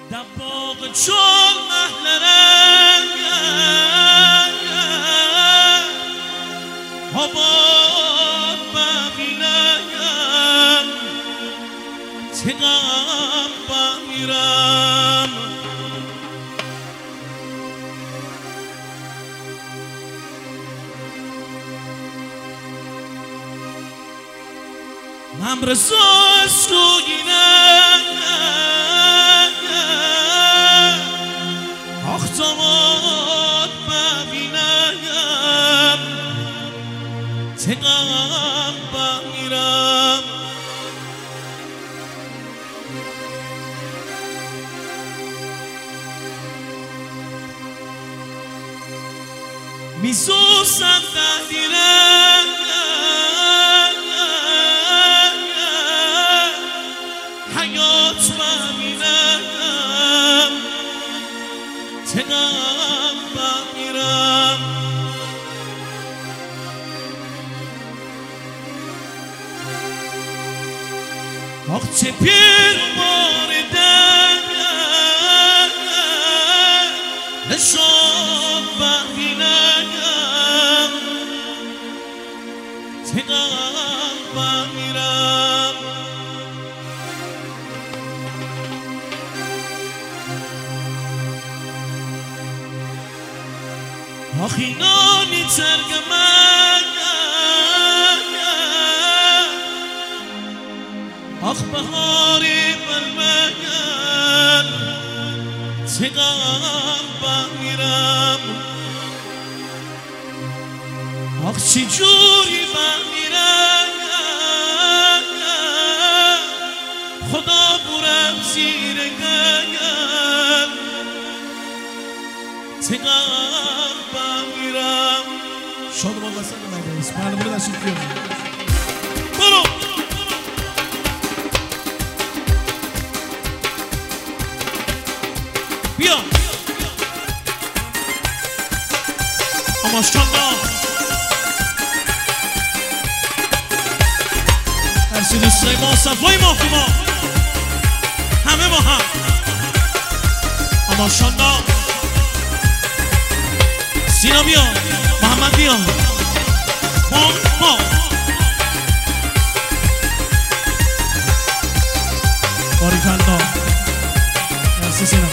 دباغ چون محلرن آباد ببینم تقام بمیرم من رزاست رو گینم آختامات ببینم تقام بمیرم میسوزم تحلیرم حیات ببینم تقام بمیرم آخ چه پیر ماردن نشان ببینم تقام بمیرم آخ اینانی ترگمن آخ بهاری بلمن تقام بمیرم آخ چی جوری بمیرم خدا برم زیر گم تقام بمیرم شادمان وسط مجلس برنامه نشید بیارم برو بیا آماشکاندا هرسی دوستای ما صفای ما همه ما هم آماشکاندا سینا بیا محمد بیا ما باریکالله مرسی سینا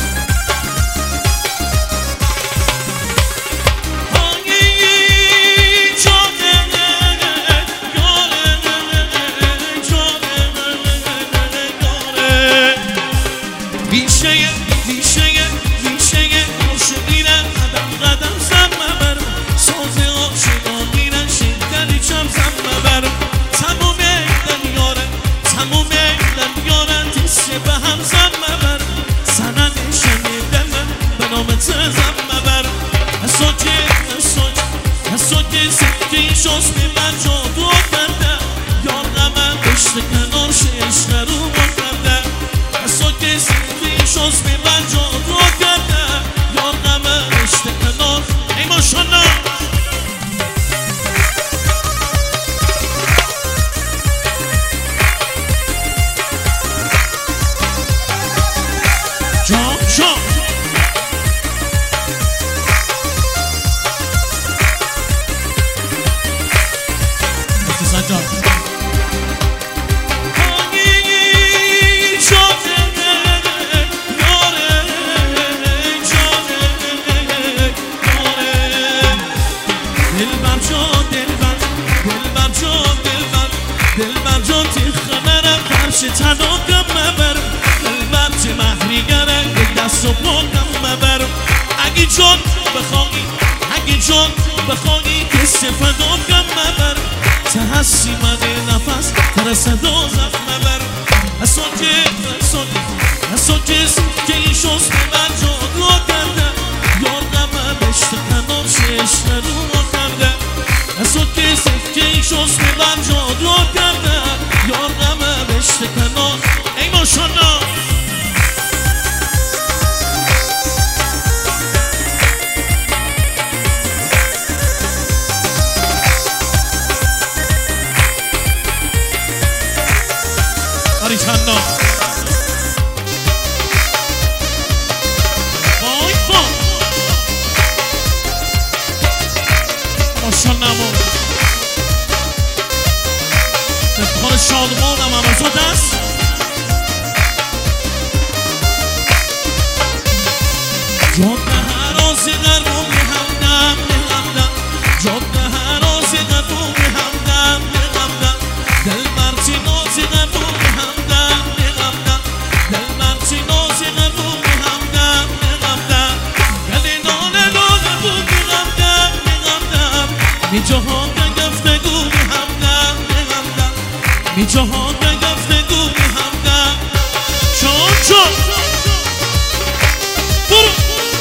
شوز می من جادو کرده یار غمم دشت کنار عشق رو کرده اصلا کسی شوز می من جادو کرده یار غمم دشت کنار ای ماشالله جام دلبر جان تی خبرم فرش تناکم مبرم دلبر چه محریگرم یک دست و پاکم مبرم اگه جان بخوانی که سفداکم مبرم ته هستی من نفس تر صدا زخم مبرم اصلا کسی که این شوز به من جادو کرده یار غمم عشق کنار عشق رو کرده اصلا کسی که این شوز به من جادو کرده یار غمم عشق کنار ای ماشالله آزاد است جاده هرازی قربون همدم جاده هرازی قربون همدم دل مرچی نازی قربون همدم دل مرچی نازی قربون همدم گلی ناله ناله بود همدم می جهان گفتگو همدم می جهان گفتگو همدم چون برو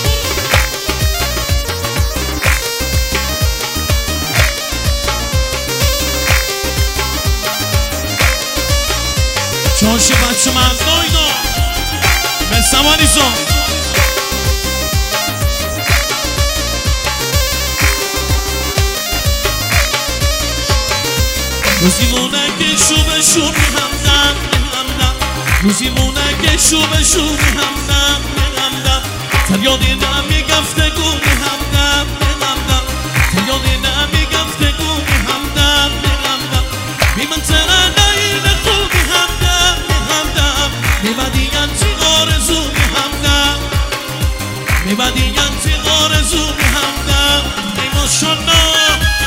چونش بچه من داینا من سمانی زن روزی مونه که شوبه شوبی همدم روزی مونه که شوبه شوبی همدم تریادی نمی گفتگو همدم تریادی نمی گفتگو همدم بی من ترانه خوبی همدم میبدی انتی آرزو همدم میبدی انتی آرزو همدم ای ماشالله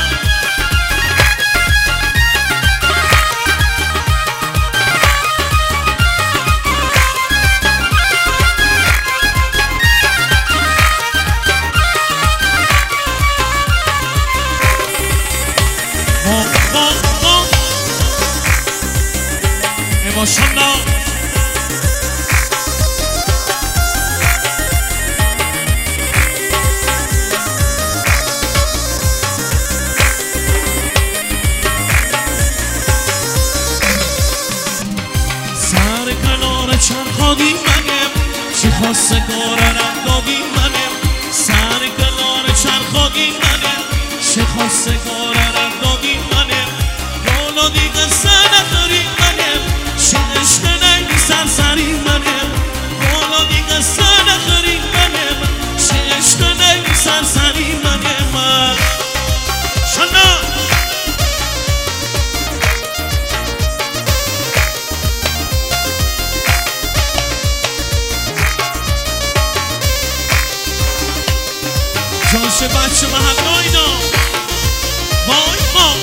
ای ماشالله چرخادی منم چی خواستگار رندادی منم سر کنار چرخادی منم چی خواستگار رندادی منم بالا دیگه سنخری منم چی عشق نگی سرسری منم بالا دیگه سنخری منم چی عشق نگی سرسری منم شنا جاش بچه محلاینا وای ما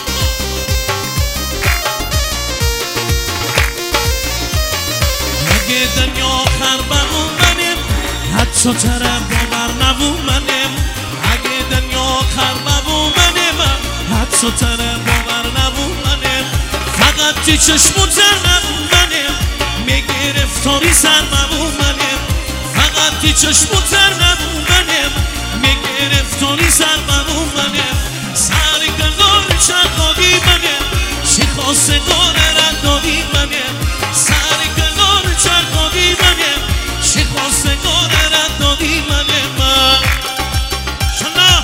اگه دنیا آخر بمون منم حتی طرف باور نبون منم اگه دنیا آخر بمون منم حتی طرف باور نبون منم فقط تی چشمون تر نبون منم میگرفتاری سر مبون منم فقط تی چشمون تر نبون منم میگرفتاری سر مبون منم سر کنار چرخادی منم چی خواستگار رندادی منم سر کنار چرخادی منم چی خواستگار رندادی منم شنا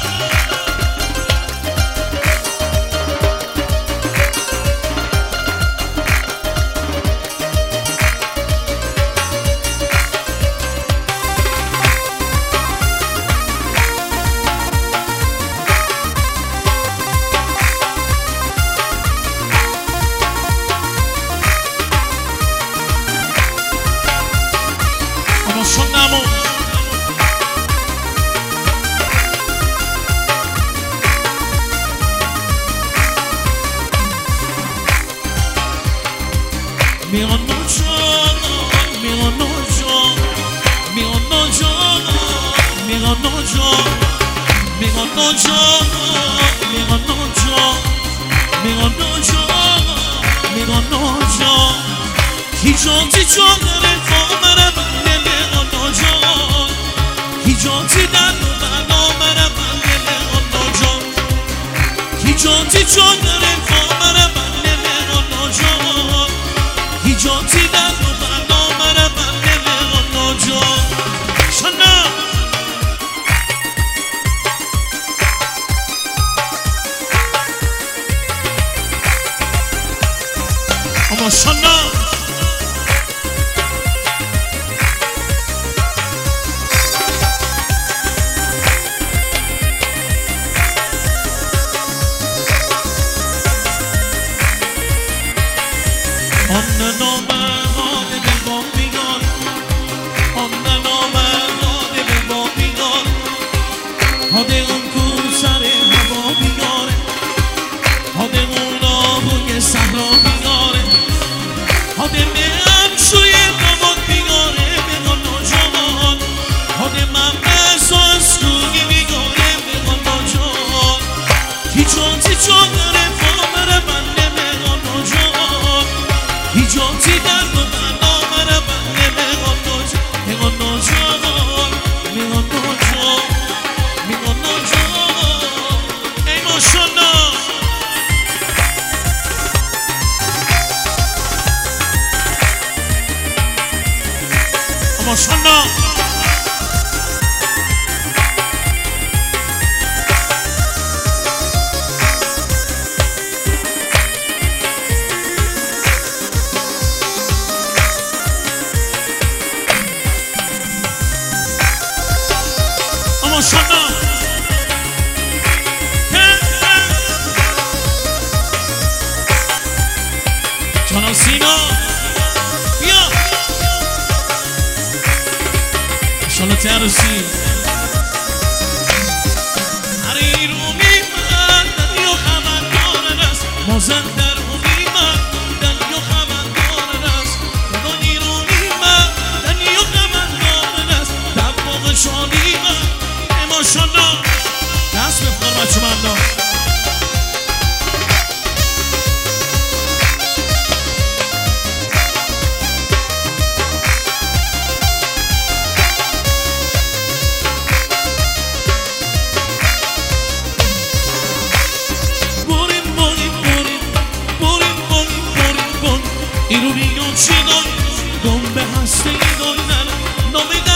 sonamos میانو جان میانو جان میانو جان میانو جان میانو جان میانو جان میانو جان میانو جان کی جان تی جان داره فامره جانتی در برنامه بنده آنا جان کی جانتی جان داره فامره بنده آنا جان کی جانتی در برنامه بنده آنا جان شنا اما شنا ماشالله ماشالله جانا سینا بیا ماشالله ترسی هری رومی من دنیا خبردار است مازن در رومی من دنیا خبردار است خدای رومی من دنیا خبردار است دباغ شالی من ماشالله دست بخور بچه من ایرونیان چی داری دنبه هسته ای داری نامه